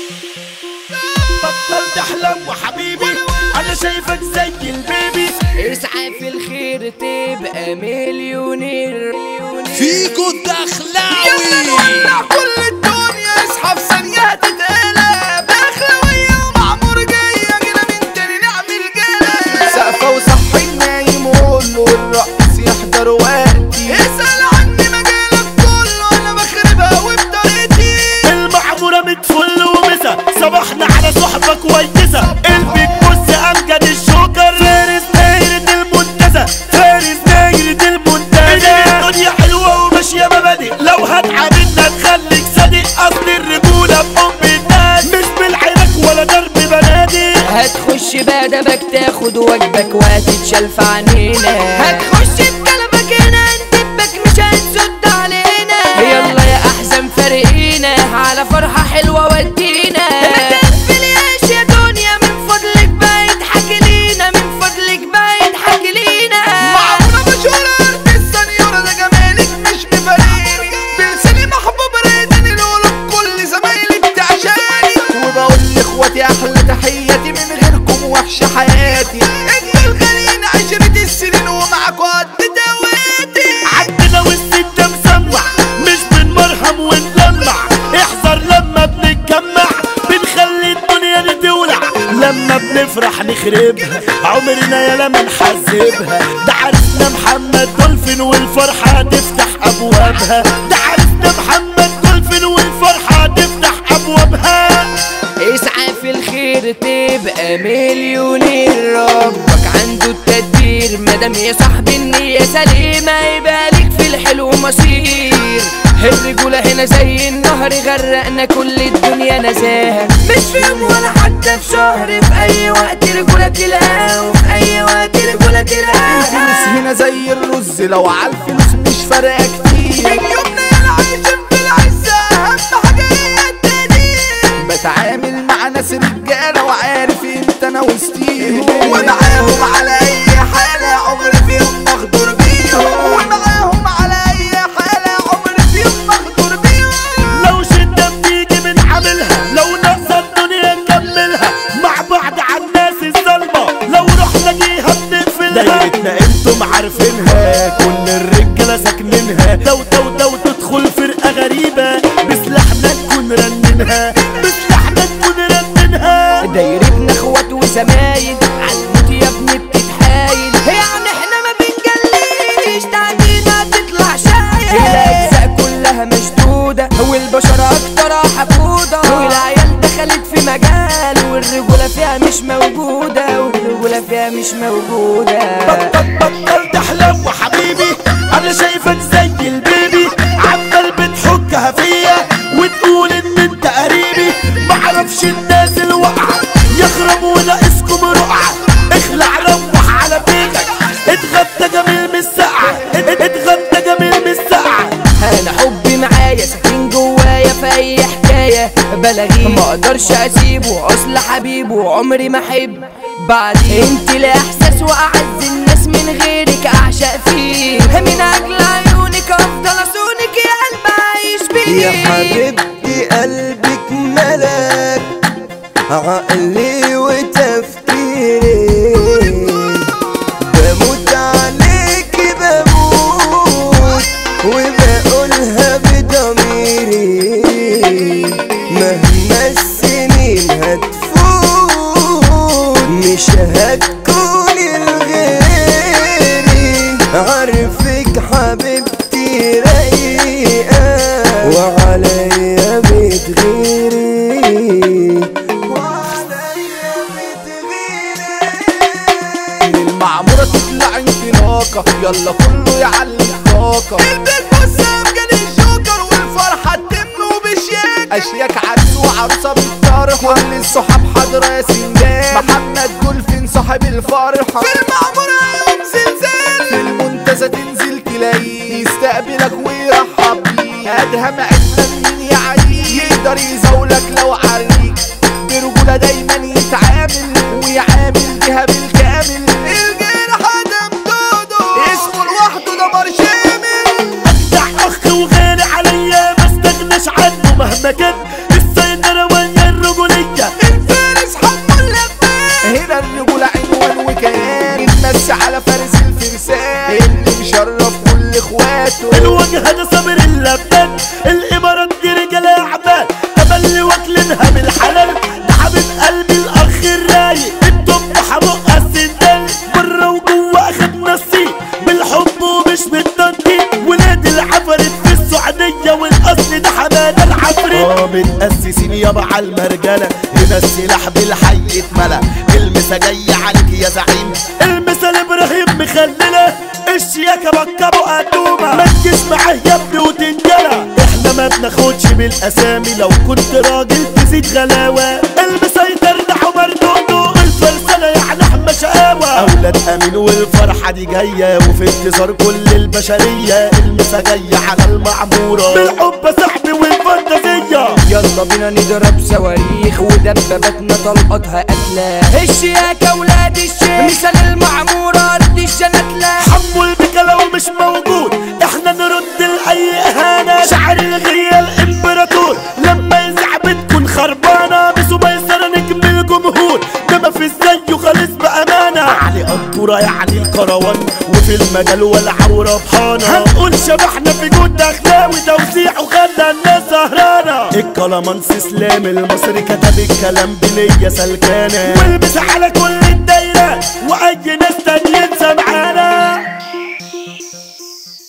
بطل تحلم وحبيبي انا شايفك زي البيبي. اسعى في الخير تبقى مليونير. فيكو الدخلاوي يلا كل الدنيا اصحى في ثانية تتقلب. دخلاوية ومعمور جاية جينا من تاني نعمل جلب. سقفة وصحي النايم وقوله الرقص يحضر وقتي. اسأل عني مجالك كله انا بخربها وبطريقتي. المعمورة متفل ومسا صباحنا على صحبة كويسة. البيك بص امجد الشوكر فارس دايرة المنتزه. فارس دايرة المنتزه. الدنيا حلوة وماشية مبادئ لو هتعاملنا تخليك صادق. اصل الرجولة بحب الناس مش بالعراك ولا ضرب بنادق. هتخش بادبك تاخد واجبك وهتتشال في عنينا. هتخش بكلبك هنا ندبك مش هتسد علينا. يلا يا احزان فارقينا على فرحة حلوة ودينا. ما تقفلياش يا دنيا من فضلك بقى يضحك لينا. من فضلك بقى يضحك لينا. معمورة مشهورة ارض السنيورة ده جمالك مش مفارقني. بلساني محبوب رايداني لقلوب كل زمايلي بتعشاني. وبقول لاخواتي احلى تحياتي من غيركم وحشة حياتي. انتوا الغاليين 10 السنين ومعاكوا قد دواتي. عندنا والست مسمع مش بنمرهم ونلمع. احذر لما بنتجمع بنخلي الدنيا دي تولع. لما بنفرح نخربها عمرنا يا لما نحذبها. ده عرسنا محمد دولفين والفرحة هتفتح ابوابها. ده عرسنا محمد دولفين والفرحة هتفتح ابوابها. اسعى في الخير تبقى مليونير. ربك عنده التدبير مادام يا صاحبي النية سليمة يبقى ليك في الحلو مصير. الرجولة هنا زي النهر غرقنا كل الدنيا نزاهة. مش في يوم ولا حتى في شهر في أي وقت رجولة تلاقيها. وفي أي وقت رجولة تلاقيها. الفلوس هنا زي الرز لو عالفلوس مش فارقة كتير. اليومنا يا عايشين في العزة أهم حاجة هي التقدير. بتعامل مع ناس رجالة وعارف انت انا وسطيهم. ومعاهم على اي حالة عمري فيهم مغدور بيهم. ومعاهم على اي حالة عمري فيهم مغدور بيهم. لو شدة بتيجي بنعملها لو ناقصة الدنيا نكملها. مع بعض على الناس الظلمة لو رحنا جيها بنقفلها. دايرتنا انتم عارفينها كل الرجالة ساكنينها. دو تدخل فرقة غريبة بسلاحنا نكون رننها. بسلاحنا نكون رننها. دايرتنا اخوات وزمايل عالموت يا ابني بتتحايل. يعني احنا ما بنجليش تعدينا تطلع شايل. الاجزاء كلها مشدودة والبشر اكتر حقودة. والعيال دخلت في مجال والرجولة فيها مش موجودة. والرجولة فيها مش موجودة. بطل تحلم وحبيبي انا شايفك زي البيبي. عمال بتحكها فيا وتقول ان انت قريبي. معرفش الناس الواقعة يخرب وناقصكم رقعة. اخلع روح على بيتك اتغدى جميل من السقعة. اتغدى جميل من السقعة. انا حبي معايا ساكن جوايا في اي حكاية بلاغيه. ما اقدرش اسيبه اصل حبيبه عمري ما احب بعديه. انت لا احساس واعز الناس من غيرك اعشق فيه. من اجل عيونك افضل اصونك يا قلب عايش بيه. يا حبيبتي قلبك ملاك عقلي وتفكيري. بموت عليكي بموت وبقولها بضميري. مهما السنين هتفوت مش هتكوني لغيري. عارفك حبيبتي رايقة وعليا بتغيري. المعمورة تطلع انطلاقة يلا كله يعلي الطاقة. البيت بص امجد الجوكر والفرحة تتم وبشياكة. اشياك عرس وعروسة بالطرحة كل الصحاب حاضرة يا سندان. محمد دولفين صاحب الفرحة. في المعمورة يوم زلزال. في المنتزه تنزل تلاقيه يستقبلك ويرحب بيك. ادهم عدنا مين يعيك يقدر يزولك لو عريك. برجولة دايما يتعامل ويعامل بيها بالكامل. الجيل حدم دودو اسمه لوحده دمر شامل. اجدع اخ وغالي عليا ما استغناش عنه مهما كان. السيطرة ويا الرجولة متأسسين يابا على المرجلة، هنا السلاح بالحي اتملى، المسا جاي عليك يا زعيم. المسا لابراهيم مخللة، الشياكة بكبوا قدومة، ما تجيش معاه يا ابني وتنجلى، احنا ما بناخدش بالاسامي، لو كنت راجل تزيد غلاوة، المسيطر نحو مردودو، الفرسانة يعني احمى شقاوة، اولاد امين والفرحة دي جاية، وفي انتظار كل البشرية، المسا جاية على المعمورة، بالحب صاحبي والفانتازية، يلا بينا نضرب صواريخ ودباباتنا طلقاتها قتلة، الشياكة ولاد الشيخ مثال المعمورة ارض الجنتلة، حمو البكا لو مش موجود احنا نرد لأي اهانة، شعر الغية الامبراطور لما يزعب تكون خربانة، بسو ميسر نجم الجمهور ده ما في زيه خالص بأمانة، علي قنطورة يعني الكروان وفي المجال والعورة بحانة، هنقول شبحنا في جود اخلاوي توزيع وخلى الناس سهرانة، الكلامانس اسلام المصري كتب الكلام بنية سلكانة، والبس على كل الدايرة واي ناس تانيين سمعانة.